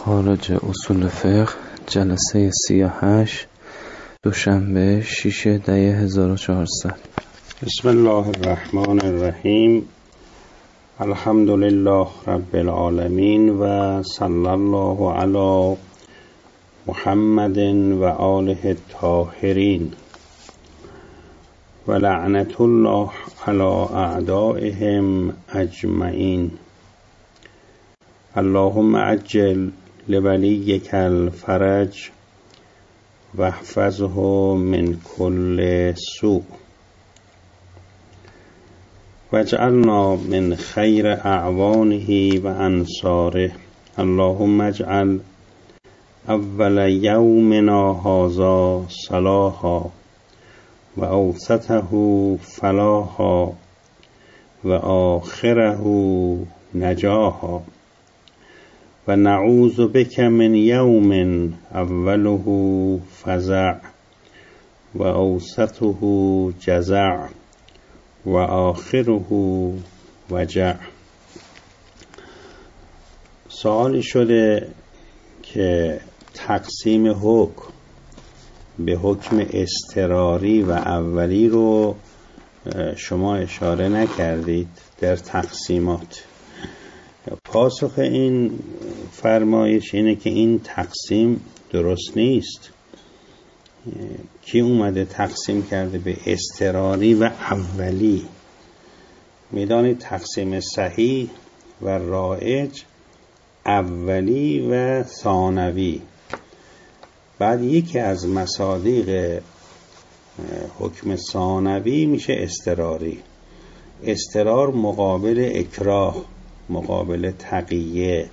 مخارج اصول فقه جلسه 38 دوشنبه 6/10/1400. بسم الله الرحمن الرحیم. الحمد لله رب العالمین و صلی الله علی محمد و آله الطاهرین و لعنت الله علی اعدائهم اجمعین. اللهم عجل لولیک الفرج واحفظه من كل سوء واجعلنا من خیر اعوانه و انصاره. اللهم اجعل اول یومنا هذا صلاحا و اوسطه فلاحا و آخره نجاحا و نعوذ بک من یوم اوله فزع و اوسطه جزع و آخره وجع. سوالی شده که تقسیم حکم به حکم اضطراری و اولی رو شما اشاره نکردید در تقسیمات. پاسخ این فرمایش اینه که این تقسیم درست نیست. کی اومده تقسیم کرده به اضطراری و اولی؟ میدانید تقسیم صحیح و رایج اولی و ثانوی. بعد یکی از مصادیق حکم ثانوی میشه اضطراری. اضطرار مقابل اکراه، مقابل تقیه،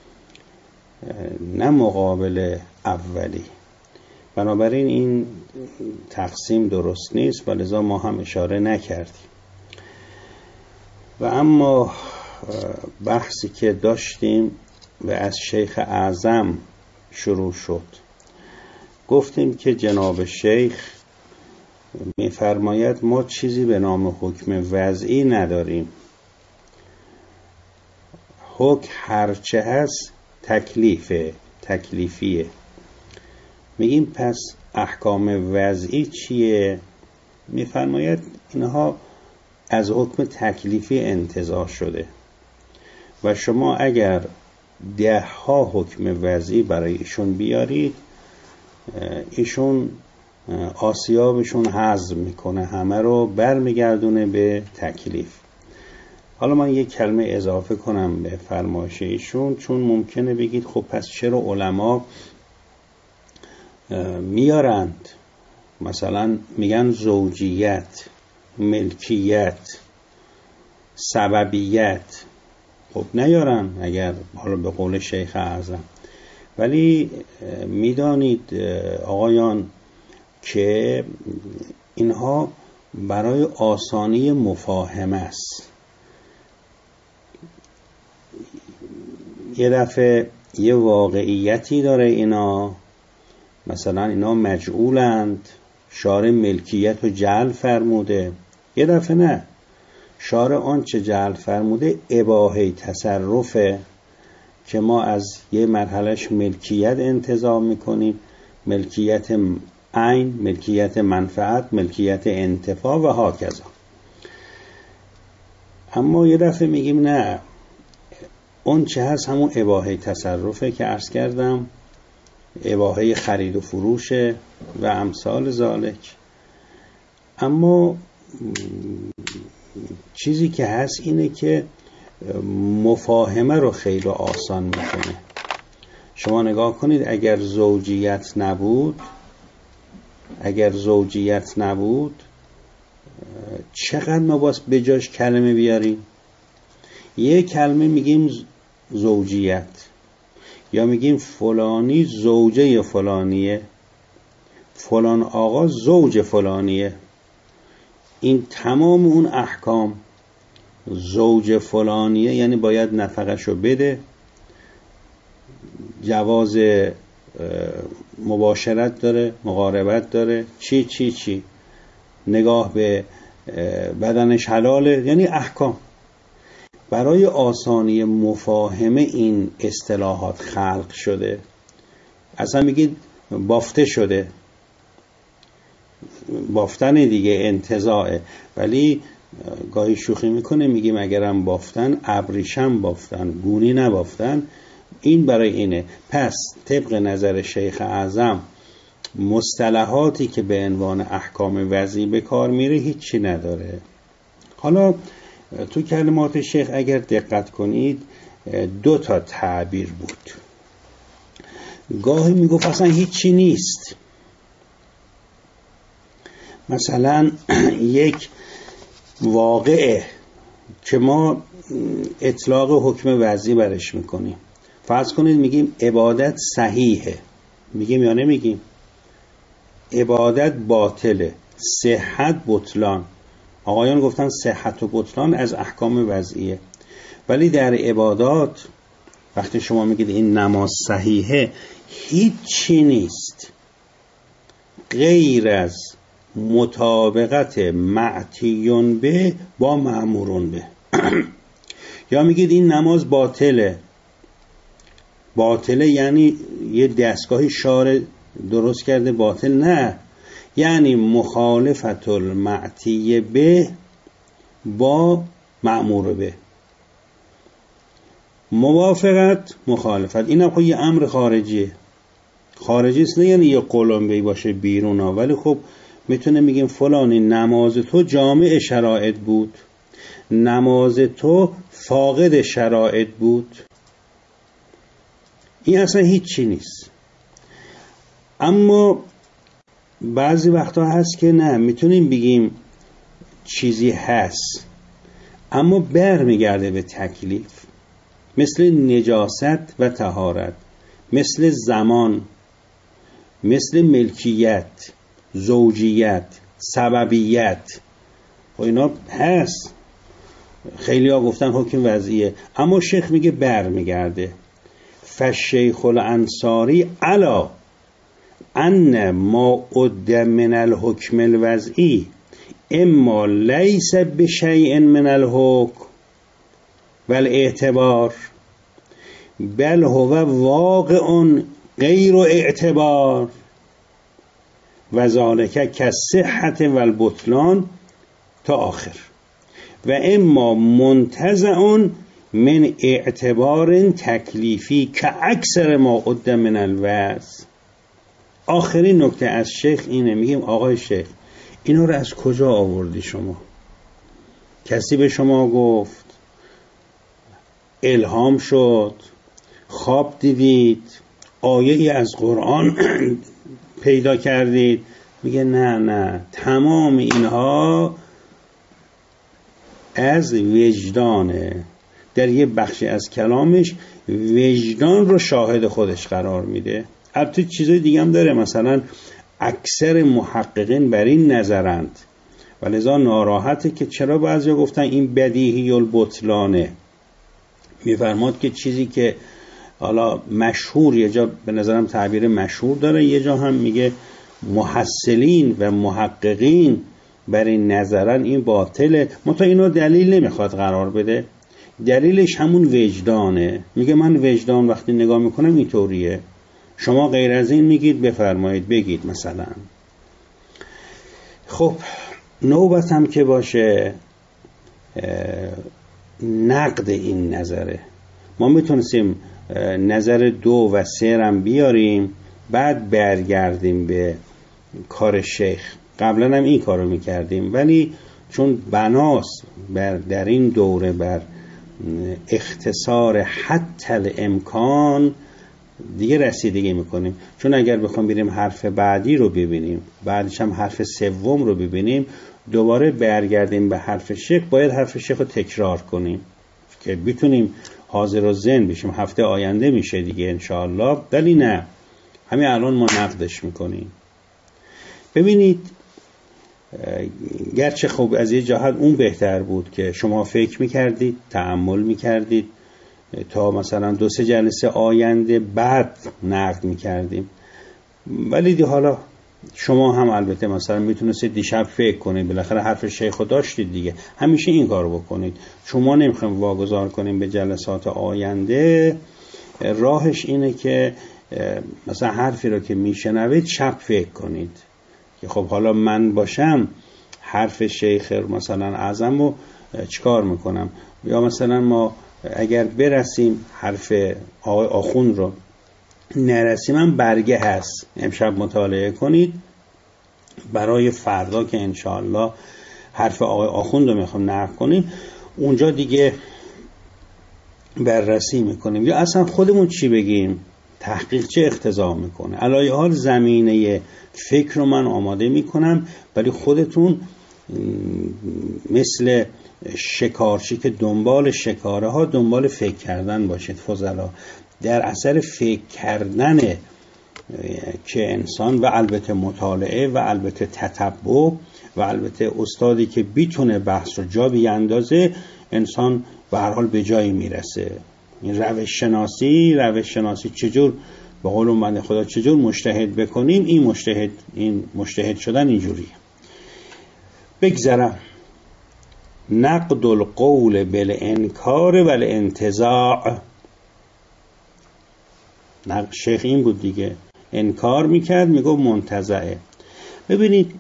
نه مقابل اولی. بنابراین این تقسیم درست نیست و لذا ما هم اشاره نکردیم. و اما بحثی که داشتیم و از شیخ اعظم شروع شد، گفتیم که جناب شیخ می‌فرماید ما چیزی به نام حکم وضعی نداریم. حکم هرچه هست تکلیفیه. میگیم پس احکام وضعی چیه؟ میفرماید اینها از حکم تکلیفی انتزاع شده و شما اگر 10 حکم وضعی برای ایشون بیارید، ایشون آسیابشون هضم میکنه، همه رو برمیگردونه به تکلیف. حالا من یک کلمه اضافه کنم به فرمایش ایشون، چون ممکنه بگید خب پس چرا علما میارند مثلا میگن زوجیت، ملکیت، سببیت؟ خب نیارن اگر حالا به قول شیخ اعظم. ولی میدانید آقایان که اینها برای آسانی مفاهمه است. یه دفعه یه واقعیتی داره اینا، مثلا اینا مجعولند، شارع ملکیت رو جعل فرموده. یه دفعه نه، شارع آنچه جعل فرموده اباحه تصرفه که ما از یه مرحلهش ملکیت انتزاع میکنیم، ملکیت عین، ملکیت منفعت، ملکیت انتفاع و هاکذا. اما یه دفعه میگیم نه، اون چه هست همون اباحه تصرفه که عرض کردم، اباحه خرید و فروشه و امثال ذالک. اما چیزی که هست اینه که مفاهمه رو خیلی آسان میکنه. شما نگاه کنید، اگر زوجیت نبود چقدر ما باید به جاش کلمه بیاریم؟ یه کلمه میگیم زوجیت، یا میگیم فلانی زوجه فلانیه، فلان آقا زوج فلانیه. این تمام اون احکام زوج فلانیه یعنی باید نفقهشو بده، جواز مباشرت داره، مقاربت داره، چی نگاه به بدنش حلاله، یعنی احکام. برای آسانی مفاهمه این اصطلاحات خلق شده. اصلا میگید بافته شده، بافتن دیگه انتزاعه، ولی گاهی شوخی میکنه میگیم اگرم بافتن ابریشم بافتن، گونی نبافتن. این برای اینه. پس طبق نظر شیخ اعظم مصطلحاتی که به عنوان احکام وضعی به کار میره هیچی نداره. حالا تو کلمات شیخ اگر دقت کنید 2 تعبیر بود. گاهی میگفت اصلا هیچی نیست، مثلا یک واقعه که ما اطلاق حکم وضعی برش میکنیم، فرض کنید میگیم عبادت صحیحه، میگیم یا نمیگیم؟ عبادت باطله، صحت بطلان. آقایان گفتن صحت و بطلان از احکام وضعیه، ولی در عبادات وقتی شما میگید این نماز صحیحه، هیچی نیست غیر از مطابقت معتیون به با مأمورون به. یا میگید این نماز باطله، باطله یعنی یه دستگاهی شارع درست کرده باطل، نه، یعنی مخالفت المعتی به با مأمور به. موافقت مخالفت، این هم خب یه امر خارجیه. خارجی است، نه یعنی یه قلمبه‌ای باشه بیرون ها، ولی خب میتونه میگیم فلانی نماز تو جامع شرایط بود، نماز تو فاقد شرایط بود. این اصلا هیچی نیست. اما بعضی وقتا هست که نه، میتونیم بگیم چیزی هست اما برمیگرده به تکلیف، مثل نجاست و طهارت، مثل زمان، مثل ملکیت، زوجیت، سببیت. و اینا هست. خیلی ها گفتن حکم وضعیه، اما شیخ میگه برمیگرده. فالشیخ الانصاری علا ان ما عد من الحکم الوضعی اما لیس بشیء من الحکم والاعتبار بل هو واقع غیر اعتبار و ذالک کالصحة والبطلان تا آخر، و اما منتزع من اعتبار تکلیفی که اکثر ما عد من الوضع. آخرین نکته از شیخ اینه، میگیم آقای شیخ اینو رو از کجا آوردی شما؟ کسی به شما گفت؟ الهام شد؟ خواب دیدید؟ آیه ای از قرآن پیدا کردید؟ میگه نه، تمام اینها از وجدانه. در یه بخشی از کلامش وجدان رو شاهد خودش قرار میده. البته چیزای دیگه هم داره، مثلا اکثر محققین بر این نظرند و لذا ناراحته که چرا بعضیا گفتن این بدیهی البطلانه. میفرماد که چیزی که حالا مشهور، یه جا به نظرم تعبیر مشهور داره، یه جا هم میگه محصلین و محققین بر این نظرن این باطله، منتها اینو دلیل نمیخواد قرار بده. دلیلش همون وجدانه. میگه من وجدان وقتی نگاه میکنم اینطوریه، شما غیر از این میگید بفرمایید بگید مثلا. خب نوبت هم که باشه نقد این نظره. ما میتونستیم نظر 2 و 3 هم بیاریم بعد برگردیم به کار شیخ. قبلا هم این کارو میکردیم، ولی چون بناس در این دوره بر اختصار حتی الامکان دیگه رسیدگی میکنیم، چون اگر بخوام بریم حرف بعدی رو ببینیم، بعدش هم حرف 3 رو ببینیم، دوباره برگردیم به حرف شیخ، باید حرف شیخ رو تکرار کنیم که بتونیم حاضر و ذهن بشیم. هفته آینده میشه دیگه انشاءالله، ولی نه، همین الان ما نقدش میکنیم. ببینید، گرچه خب از یه جهت اون بهتر بود که شما فکر میکردید، تأمل میکردید، تا مثلا 2-3 جلسه آینده بعد نقد میکردیم، ولی دی حالا شما هم البته مثلا میتونستید دیشب فکر کنید، بالاخره حرف شیخو داشتید دیگه، همیشه این کارو بکنید. شما نمیخوایم واگذار کنیم به جلسات آینده، راهش اینه که مثلا حرفی رو که میشنوید شب فکر کنید که خب حالا من باشم حرف شیخ مثلا اعظم رو چیکار میکنم، یا مثلا ما اگر برسیم حرف آقای آخوند رو نرسیم، هم برگه هست امشب مطالعه کنید برای فردا که انشاءالله حرف آقای آخوند رو میخوام نقل کنیم، اونجا دیگه بررسی میکنیم. یا اصلا خودمون چی بگیم، تحقیق چه اقتضا میکنه. علای حال زمینه فکر رو من آماده میکنم، ولی خودتون مثل شکارچی که دنبال شکاره ها دنبال فکر کردن باشید. فضلا در اثر فکر کردن که انسان و البته مطالعه و البته تتبع و البته استادی که بیتونه بحث رو جا بیاندازه، انسان به هر حال به جایی میرسه. این روش شناسی چجور به قول بنده خدا چجور مجتهد بکنیم، این مجتهد شدن اینجوریه. بگذرم. نقد القول بالانکار والانتزاع. شیخ این بود دیگه، انکار میکرد، میگفت منتزعه. ببینید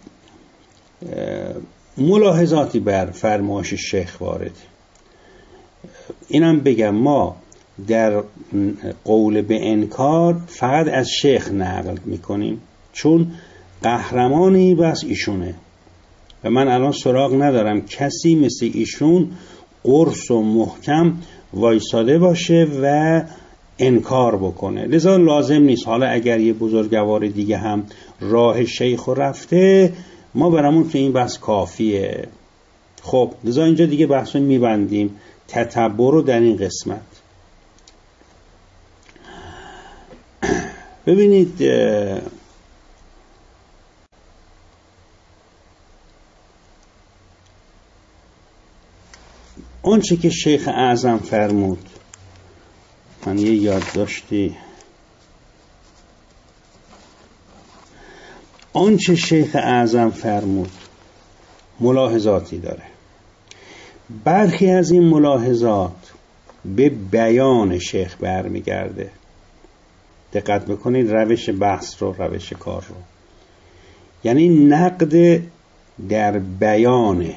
ملاحظاتی بر فرمایش شیخ وارد. اینم بگم ما در قول به انکار فقط از شیخ نقل میکنیم، چون قهرمانی بس ایشونه و من الان سراغ ندارم کسی مثل ایشون قرص و محکم وایساده باشه و انکار بکنه. لذا لازم نیست حالا اگر یه بزرگوار دیگه هم راه شیخ رفته، ما برامون که این بحث کافیه. خب لذا اینجا دیگه بحثو میبندیم، تتبع رو در این قسمت. ببینید آنچه که شیخ اعظم فرمود، من یه یادداشتی، آنچه شیخ اعظم فرمود ملاحظاتی داره. برخی از این ملاحظات به بیان شیخ برمیگرده. دقت بکنید روش بحث رو، روش کار رو، یعنی نقد در بیان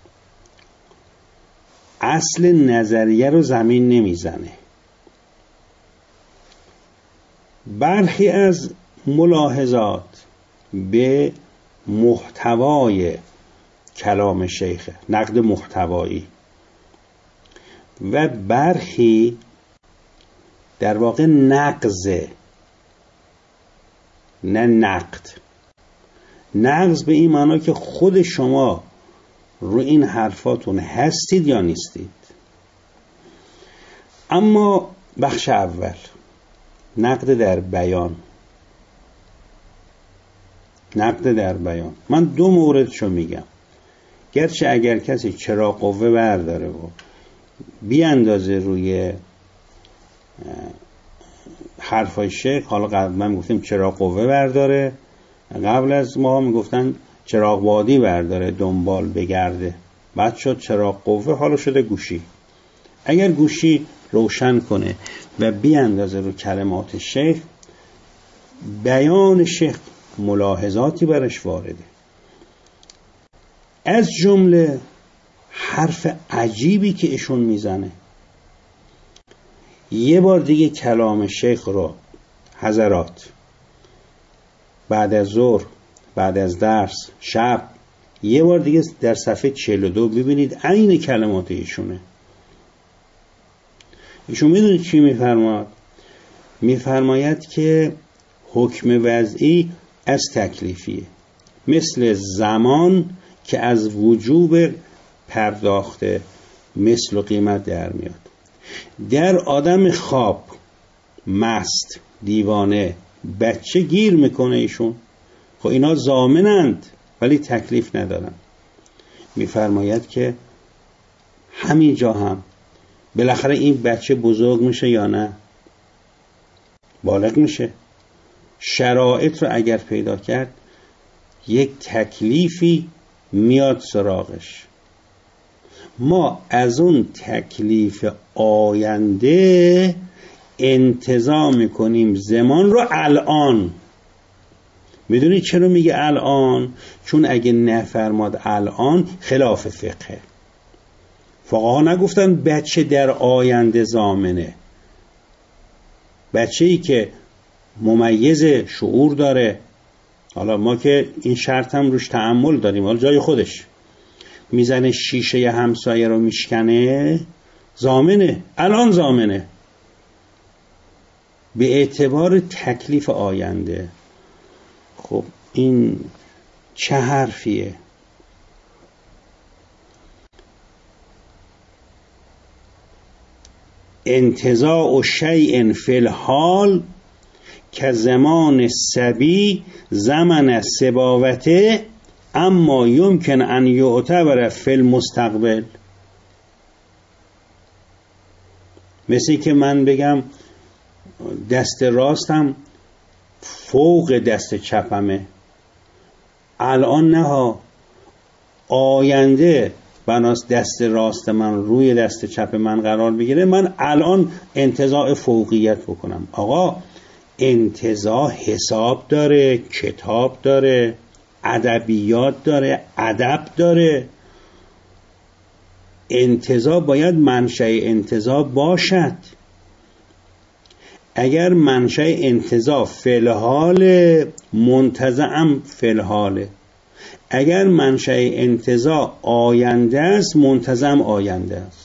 اصل نظریه رو زمین نمیزنه. برخی از ملاحظات به محتوای کلام شیخ، نقد محتوایی، و برخی در واقع نقضه، نه نقد. نقض به این معنی که خود شما رو این حرفاتون هستید یا نیستید. اما بخش اول، نقد در بیان. نقد در بیان من دو موردشو میگم، گرچه اگر کسی چراغ قوه برداره و بیاندازه روی حرفای شیخ، حالا قبل من گفتیم چراغ قوه برداره، قبل از ما میگفتن چراغ بادی برداره دنبال بگرده، بعد شد چراغ قوه، حالا شده گوشی. اگر گوشی روشن کنه و بیاندازه رو کلمات شیخ، بیان شیخ ملاحظاتی برش وارده. از جمله حرف عجیبی که ایشون میزنه. یه بار دیگه کلام شیخ رو حضرات بعد از ظهر، بعد از درس، شب، یه بار دیگه در صفحه 42 ببینید، عین کلمات ایشونه. ایشون میدونید چی میفرماد؟ میفرماید که حکم وضعی از تکلیفیه، مثل زمان که از وجوب پرداخته مثل و قیمت در میاد. در آدم خواب، مست، دیوانه، بچه گیر میکنه ایشون. خب اینا ضامنند ولی تکلیف ندارن. میفرماید که همینجا هم بالاخره این بچه بزرگ میشه یا نه؟ بالغ میشه. شرایط رو اگر پیدا کرد یک تکلیفی میاد سراغش. ما از اون تکلیف آینده انتزاع میکنیم زمان رو الان. میدونی چرا میگه الان؟ چون اگه نفرماد الان خلاف فقهه. فقها نگفتن بچه در آینده ضامنه. بچه‌ای که ممیز شعور داره، حالا ما که این شرط هم روش تأمل داریم، حالا جای خودش، میزنه شیشه همسایه رو میشکنه، ضامنه، الان ضامنه به اعتبار تکلیف آینده. خب این چه حرفیه؟ انتزاع شیء فی الحال که زمان صبی زمن سباوته اما یمکن ان یعتبر فی المستقبل. مثل که من بگم دست راستم فوق دست چپمه، الان نه ها، آینده بناس دست راست من روی دست چپ من قرار بگیره، من الان انتزاع فوقیت بکنم. آقا انتزاع حساب داره، کتاب داره، ادبیات داره، ادب داره. انتزاع باید منشأ انتزاع باشد. اگر منشأ انتزاع فعل منتزعم فعل، اگر منشأ انتزاع آینده است منتزم آینده است.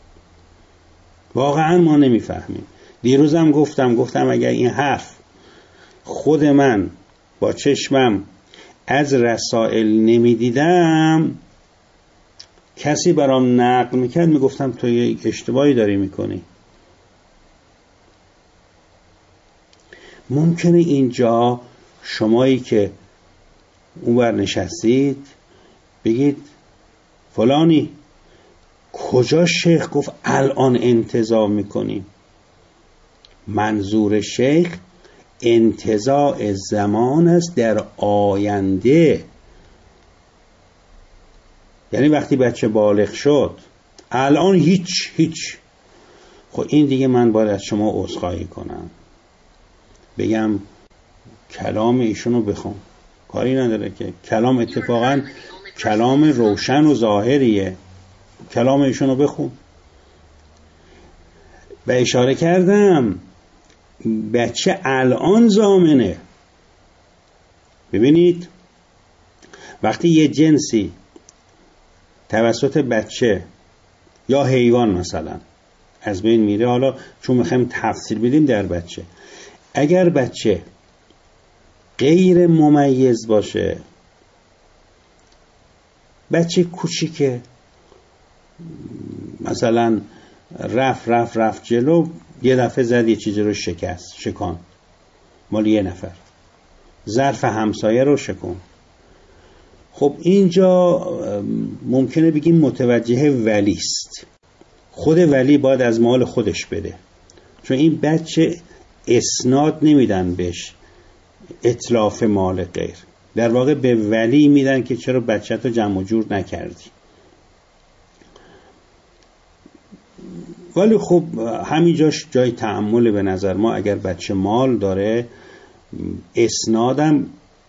واقعا ما نمیفهمیم. دیروزم گفتم اگر این حرف خود من با چشمم از رسائل نمیدیدم، کسی برام نقل میکرد، میگفتم تو یک اشتباهی داری میکنی. ممکنه اینجا شمایی که اونور نشستید بگید فلانی کجا شیخ گفت الان انتزاع میکنیم؟ منظور شیخ انتزاع زمان است در آینده. یعنی وقتی بچه بالغ شد الان هیچ. خب این دیگه من باید از شما عذرخواهی کنم، بگم کلام ایشونو بخون، کاری نداره که کلام اتفاقا کلام روشن و ظاهریه، کلام ایشونو بخون. و اشاره کردم بچه الان ضامنه. ببینید وقتی یه جنسی توسط بچه یا حیوان مثلا از بین میره، حالا چون میخوایم تفسیر بدیم در بچه، اگر بچه غیر ممیز باشه، بچه کوچیکه، مثلا رفت جلو، یه دفعه زد یه چیزی رو شکان، مال یه نفر، ظرف همسایه رو شکن. خب اینجا ممکنه بگیم متوجه ولیست، خود ولی باید از مال خودش بده، چون این بچه اسناد نمیدن بهش اتلاف مال غیر، در واقع به ولی میدن که چرا بچه تو جمع و جور نکردی. ولی خب همینجاش جای تأمل به نظر ما. اگر بچه مال داره اسنادم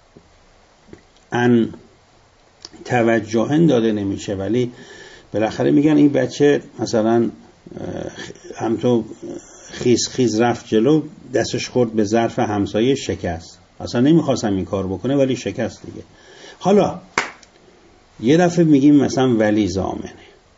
ان توجهن داده نمیشه، ولی بالاخره میگن این بچه مثلا هم تو خیز رفت جلو، دستش خورد به ظرف همسایه، شکست. اصلا نمیخواستم این کار بکنه ولی شکست دیگه. حالا یه دفعه میگیم مثلا ولی ضامنه،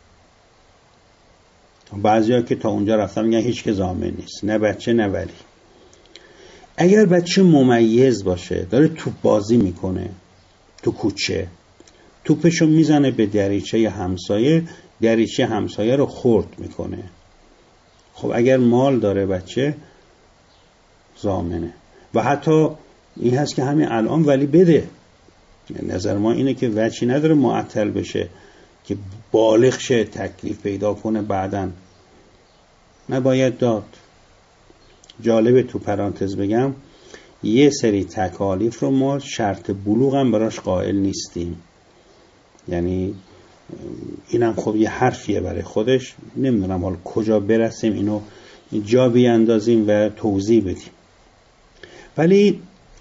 بعضیا که تا اونجا رفتن میگن هیچ که ضامن نیست، نه بچه نه ولی. اگر بچه ممیز باشه، داره توپ بازی میکنه تو کوچه، توپشو میزنه به دریچه همسایه، دریچه همسایه رو خرد میکنه، خب اگر مال داره بچه ضامنه. و حتی این هست که همین الان ولی بده. نظر ما اینه که وجهی نداره معطل بشه که بالغ شه، تکلیف پیدا کنه، بعدن نباید داد. جالبه تو پرانتز بگم یه سری تکالیف رو ما شرط بلوغ هم براش قائل نیستیم. یعنی اینم خب یه حرفیه برای خودش، نمیدونم حالا کجا برسیم اینو جا بیاندازیم و توضیح بدیم. ولی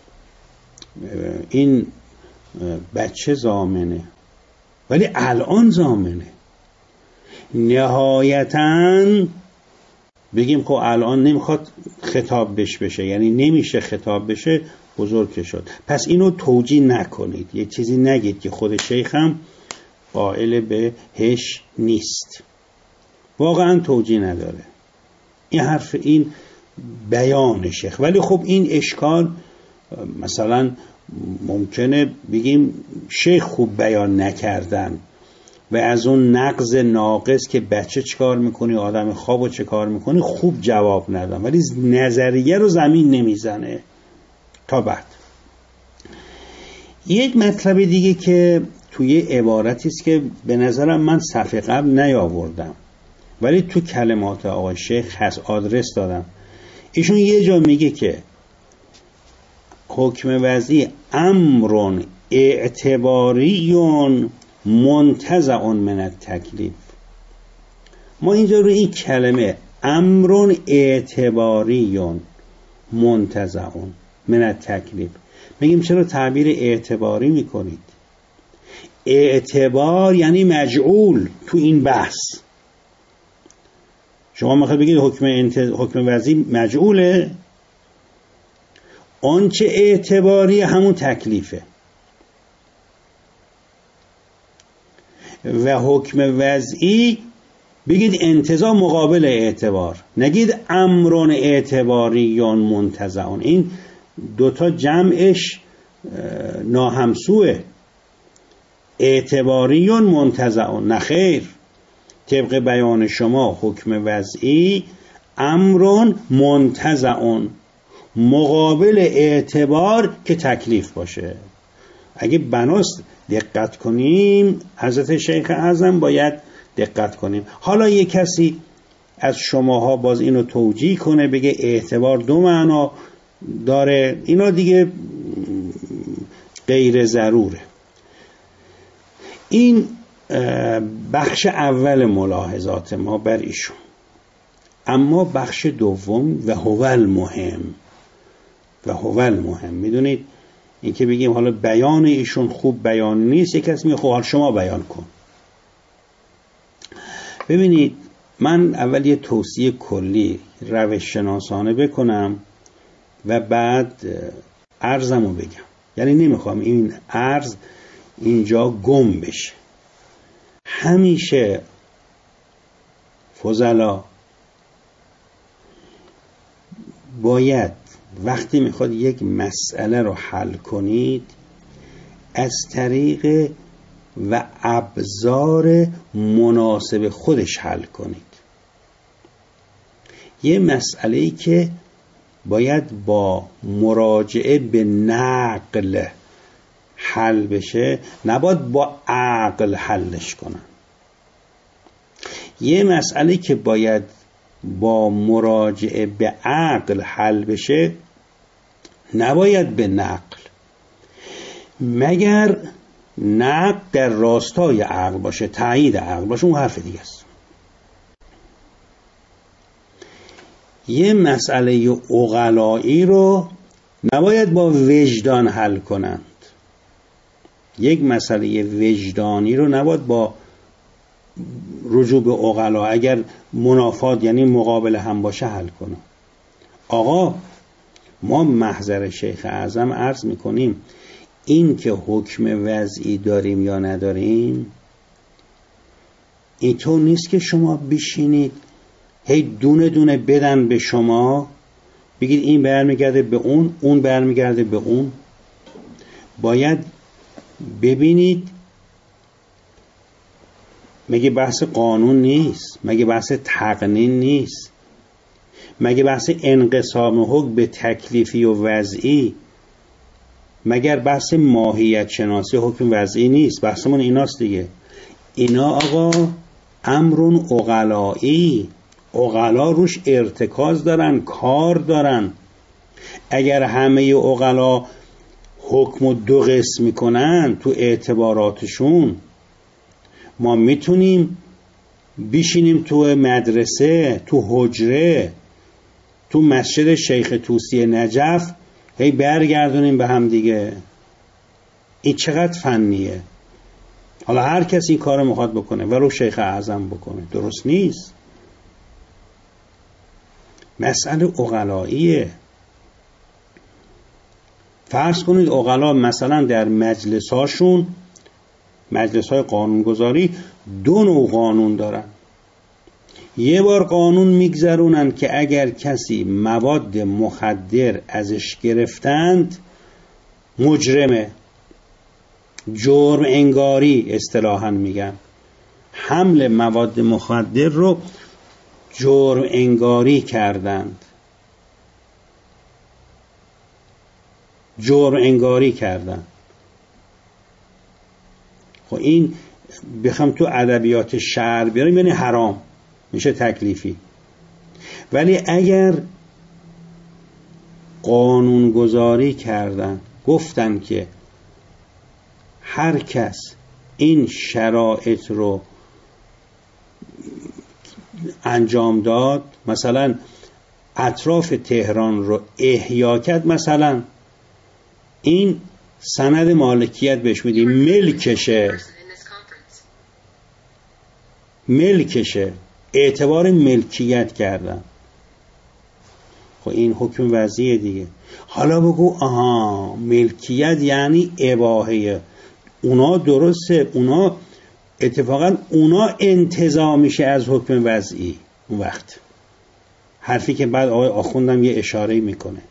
این بچه ضامنه، ولی الان ضامنه. نهایتاً بگیم خب الان نمیخواد خطاب بشه، یعنی نمیشه خطاب بشه، بزرگ شد. پس اینو توجیه نکنید، یک چیزی نگید که خود شیخ هم قائل بهش نیست، واقعا توجیه نداره این حرف، این بیان شیخ. ولی خب این اشکال مثلا ممکنه بگیم شیخ خوب بیان نکردن و از اون نقض ناقص که بچه چکار میکنی، آدم خوابو چه کار میکنی، خوب جواب ندن، ولی نظریه رو زمین نمیزنه. تا بعد یک مطلب دیگه که توی عبارتی است که به نظرم من صفحه قبل نیاوردم ولی تو کلمات آقای شیخ هست، آدرس دادم. ایشون یه جا میگه که حکم وضعی امر اعتباری منتزع من التکلیف. ما اینجا رو این کلمه امر اعتباری منتزع من التکلیف میگیم چرا تعبیر اعتباری میکنید؟ اعتبار یعنی مجعول تو این بحث. شما میخواید بگید حکم وضعی مجعوله، آنچه اعتباری همون تکلیفه و حکم وضعی بگید انتزاع مقابل اعتبار، نگید امرون اعتباریون منتزعون. این دوتا جمعش ناهمسوه. اعتباریون منتزعون نه خیر، طبق بیان شما حکم وضعی امرون منتزعون مقابل اعتبار که تکلیف باشه. اگه بناست دقت کنیم، حضرت شیخ اعظم باید دقت کنیم. حالا یک کسی از شماها باز اینو توجیه کنه بگه اعتبار دو معنا داره، اینا دیگه غیر ضروره. این بخش اول ملاحظات ما بر ایشون. اما بخش دوم و هو المهم میدونید این که بگیم حالا بیان ایشون خوب بیان نیست، یک کسی میگه خب حالا شما بیان کن. ببینید من اول یه توصیه کلی روش شناسانه بکنم و بعد عرضمو بگم. یعنی نمیخوام این عرض اینجا گم بشه. همیشه فضلا باید وقتی میخواد یک مسئله رو حل کنید از طریق و ابزار مناسب خودش حل کنید. یه مسئله‌ای که باید با مراجعه به نقل حل بشه نباید با عقل حلش کنن. یه مسئله که باید با مراجعه به عقل حل بشه نباید به نقل، مگر نقل در راستای عقل باشه، تایید عقل باشه، اون حرف دیگه است. یه مسئله عقلایی رو نباید با وجدان حل کنند. یک مسئله وجدانی رو نباید با رجوع به عقلا اگر منافات یعنی مقابل هم باشه حل کنه. آقا ما محضر شیخ اعظم عرض میکنیم این که حکم وضعی داریم یا نداریم اینطور نیست که شما بشینید هی دونه دونه بدن به شما بگید این برمیگرده به اون، اون برمیگرده به اون. باید ببینید مگه بحث قانون نیست؟ مگه بحث تقنین نیست؟ مگه بحث انقسام حکم به تکلیفی و وضعی؟ مگر بحث ماهیت شناسی حکم وضعی نیست؟ بحثمون ایناست دیگه. اینا آقا امرون عقلایی، عقلا روش ارتکاز دارن، کار دارن. اگر همه عقلا حکم و دو قسم میکنن تو اعتباراتشون، ما میتونیم بشینیم تو مدرسه، تو حجره، تو مسجد شیخ طوسی نجف هی برگردونیم به هم دیگه. این چقدر فنیه. حالا هر کس این کار میخواد بکنه ولو شیخ اعظم بکنه، درست نیست. مسئله عقلاییه. فرض کنید عقلا مثلا در مجلساشون، مجلس‌های قانونگذاری، 2 نوع قانون دارن. یه بار قانون میگذرونن که اگر کسی مواد مخدر ازش گرفتند مجرمه، جرم انگاری اصطلاحاً میگن، حمل مواد مخدر رو جرم انگاری کردند، جرم انگاری کردند. خب این بخوام تو ادبیات شرع بیاریم یعنی حرام، میشه تکلیفی. ولی اگر قانون گذاری کردن، گفتن که هر کس این شرایط رو انجام داد، مثلا اطراف تهران رو احیا کرد، مثلا این سند مالکیت بهش میدیم، ملکشه، اعتبار ملکیت کردن. خب این حکم وضعیه دیگه. حالا بگو آها ملکیت یعنی اباحه، اونا درسته، اونا اتفاقا اونا انتزاع میشه از حکم وضعی. اون وقت حرفی که بعد آقای آخوندم یه اشاره میکنه،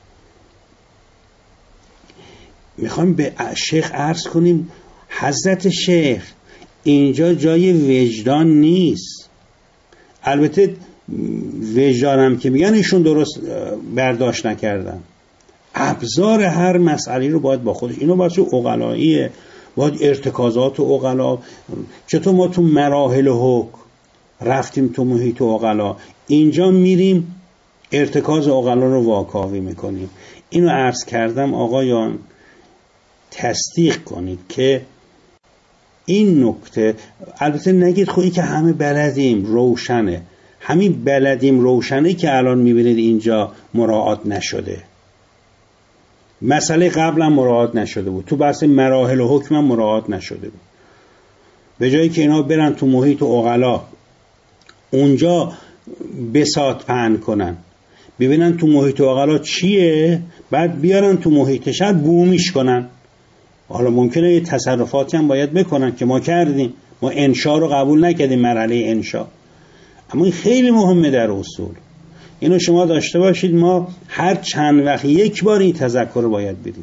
میخوایم به شیخ عرض کنیم حضرت شیخ اینجا جای وجدان نیست. البته وجدانم که میگن ایشون درست برداشت نکردن. ابزار هر مسئله رو باید با خودش، اینو باید عقلاییه، باید ارتکازات عقلا. چطور ما تو مراحل حکم رفتیم تو محیط عقلا، اینجا میریم ارتکاز عقلا رو واکاوی میکنیم. اینو عرض کردم آقایان تصدیق کنید که این نکته، البته نگید خویی که همه بلدیم روشنه، همین بلدیم روشنه که الان میبینید اینجا مراعات نشده. مسئله قبلا مراعات نشده بود، تو بحث مراحل حکم هم مراعات نشده بود. به جایی که اینا برن تو محیط عقلا اونجا بساط پهن کنن، ببینن تو محیط عقلا چیه، بعد بیارن تو محیط شهر بومیش کنن. حالا ممکنه یه تصرفاتی هم باید بکنن که ما کردیم، ما انشا رو قبول نکردیم، مرحله انشا. اما این خیلی مهمه در اصول، اینو شما داشته باشید. ما هر چند وقت یک بار این تذکر رو باید بدیم.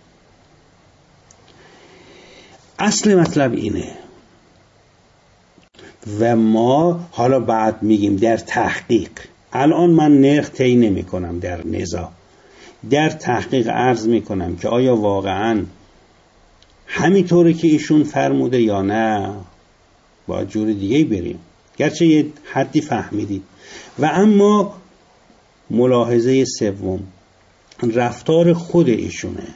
اصل مطلب اینه و ما حالا بعد میگیم در تحقیق. الان من نرخ طی نمی کنم در نزاع، در تحقیق عرض میکنم که آیا واقعا همینطوره که ایشون فرموده یا نه، باید جور دیگه بریم، گرچه یه حدی فهمیدید. و اما ملاحظه سوم، رفتار خود ایشونه.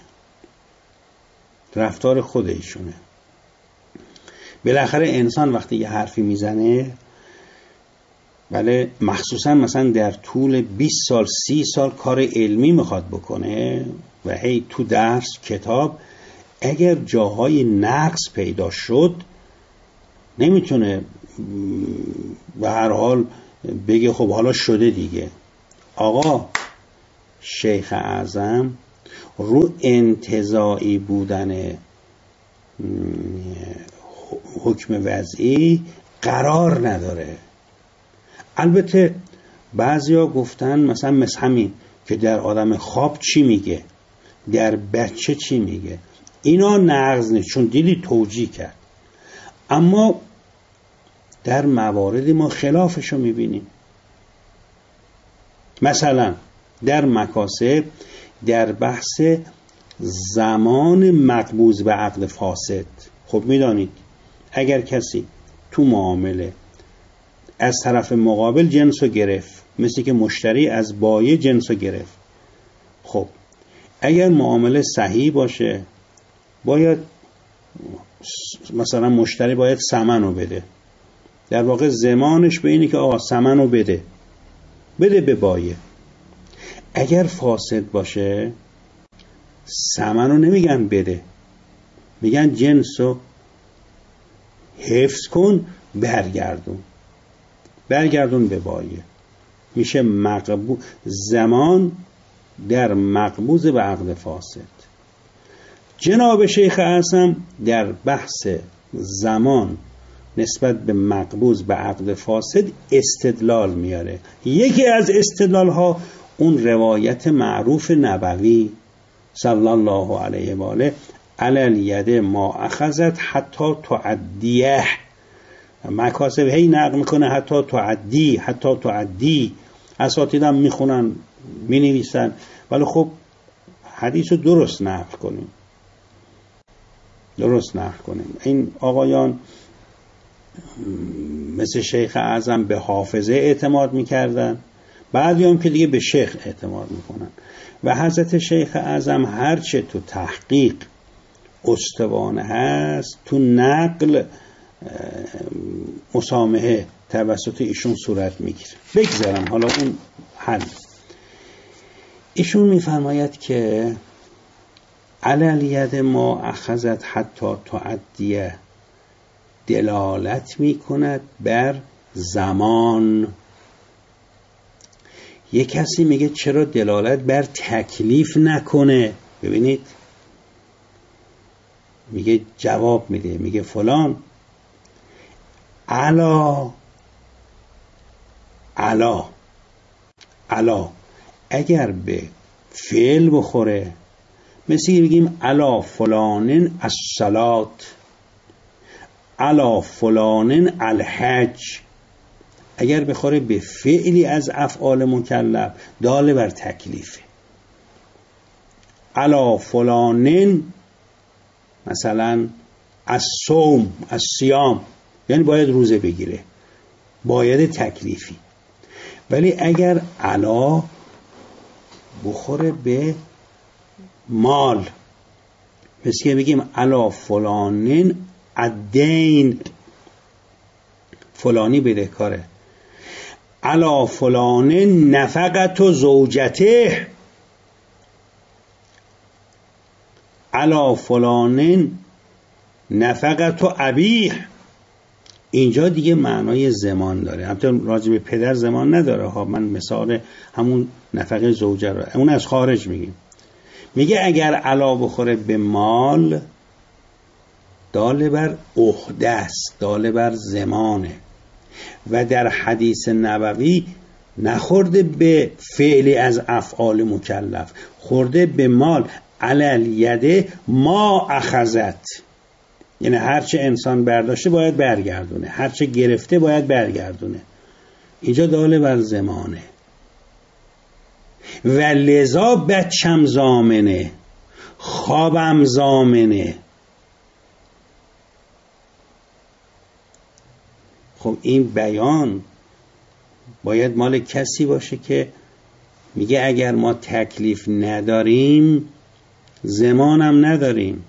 بالاخره انسان وقتی یه حرفی میزنه، بله مخصوصا مثلا در طول 20 سال 30 سال کار علمی میخواد بکنه و هی تو درس کتاب، اگر جاهای نقص پیدا شد نمیتونه به هر حال بگه خب حالا شده دیگه. آقا شیخ اعظم رو انتزاعی بودن حکم وضعی قرار نداره. البته بعضیا گفتن مثلا همین که در آدم خواب چی میگه، در بچه چی میگه، اینا نقض نیست چون دیلی توجیه کرد. اما در مواردی ما خلافشو میبینیم. مثلا در مکاسب، در بحث زمان مقبوض به عقد فاسد، خب میدانید اگر کسی تو معامله از طرف مقابل جنسو گرفت، مثل که مشتری از بایع جنسو گرفت، خب اگر معامله صحیح باشه باید مثلا مشتری باید ثمنو بده، در واقع زمانش به اینه که آقا ثمنو بده به بایه. اگر فاسد باشه ثمنو نمیگن بده، میگن جنسو حفظ کن برگردون به بایه. میشه زمان در مقبوض به عقد فاسد. جناب شیخ اعظم در بحث زمان نسبت به مقبوض به عقد فاسد استدلال میاره. یکی از استدلال ها اون روایت معروف نبوی صلی الله علیه و آله علی الید ما اخذت حتی تعدیه، مکاسب هی نقل میکنه حتی تعدی، اساتیدم میخونن مینویسن، ولی خب حدیثو درست نقل کنیم. این آقایان مثل شیخ اعظم به حافظه اعتماد میکردن، بعضی هم که دیگه به شیخ اعتماد میکنن و حضرت شیخ اعظم هرچه تو تحقیق استوانه هست تو نقل مسامحه توسط ایشون صورت میگیره. بگذارم حالا اون حل. ایشون میفرماید که علی الید ما اخذت حتی تعدیه دلالت میکند بر زمان. یک کسی میگه چرا دلالت بر تکلیف نکنه؟ ببینید میگه جواب میده، میگه فلان علا اگر به فعل بخوره، مثل بگیم علا فلانن الصلات، علا فلانن الحج، اگر بخوره به فعلی از افعال مکلف داله بر تکلیفه. علا فلانن مثلا الصوم الصیام، یعنی باید روزه بگیره، باید تکلیفی. ولی اگر علا بخوره به مال، مثل که بگیم علا فلانن الدین، فلانی بدهکاره، علا فلانن نفقت زوجته، علا فلانن نفقت ابیه. اینجا دیگه معنای زمان داره. البته راجع به پدر زمان نداره ها، من مثال همون نفقه زوجه رو اون از خارج میگیم. میگه اگر علا بخوره به مال داله بر عهده است، داله بر زمانه. و در حدیث نبوی نخورده به فعلی از افعال مکلف، خورده به مال. علی الید ما اخذت، یعنی هرچه انسان برداشته باید برگردونه، هرچه گرفته باید برگردونه. اینجا داله بر زمانه. و لذا بچم زامنه، خوابم زامنه. خب این بیان باید مال کسی باشه که میگه اگر ما تکلیف نداریم زمانم نداریم.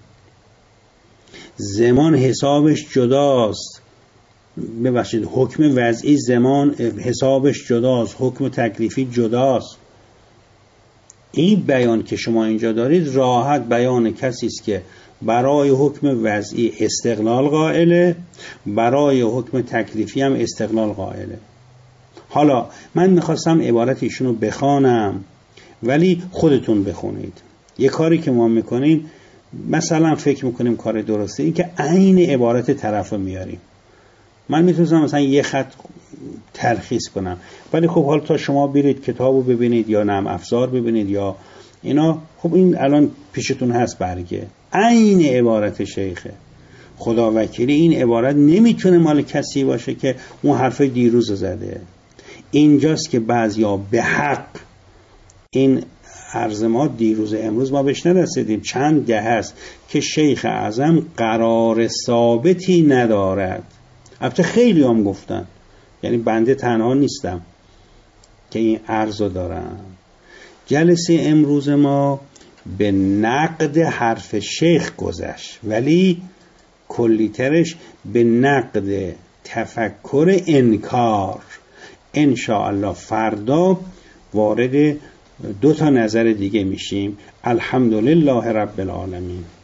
زمان حسابش جداست، ببخشید حکم وضعی زمان حسابش جداست، حکم تکلیفی جداست. این بیان که شما اینجا دارید راحت بیان کسی است که برای حکم وضعی استقلال قائله، برای حکم تکلیفی هم استقلال قائله. حالا من میخواستم عبارت ایشونو بخوانم ولی خودتون بخونید. یه کاری که ما میکنیم مثلا فکر میکنیم کار درسته، این که عین عبارت طرف رو میاریم. من میتونم مثلا یه خط تلخیص کنم، ولی خب حالا تا شما برید کتابو ببینید یا نرم افزار ببینید یا اینا، خب این الان پیشتون هست برگه عین عبارت شیخه. خدا وکیلی این عبارت نمیتونه مال کسی باشه که اون حرف دیروز زده. اینجاست که بعضیا به حق این عرض ما دیروز امروز ما بهش نرسیدیم، چند ده هست که شیخ اعظم قرار ثابتی ندارد. البته خیلی هم گفتن، یعنی بنده تنها نیستم که این عرضو دارم. جلسه امروز ما به نقد حرف شیخ گذشت، ولی کلیترش به نقد تفکر انکار. انشاءالله فردا وارد 2 نظر دیگه میشیم. الحمدلله رب العالمین.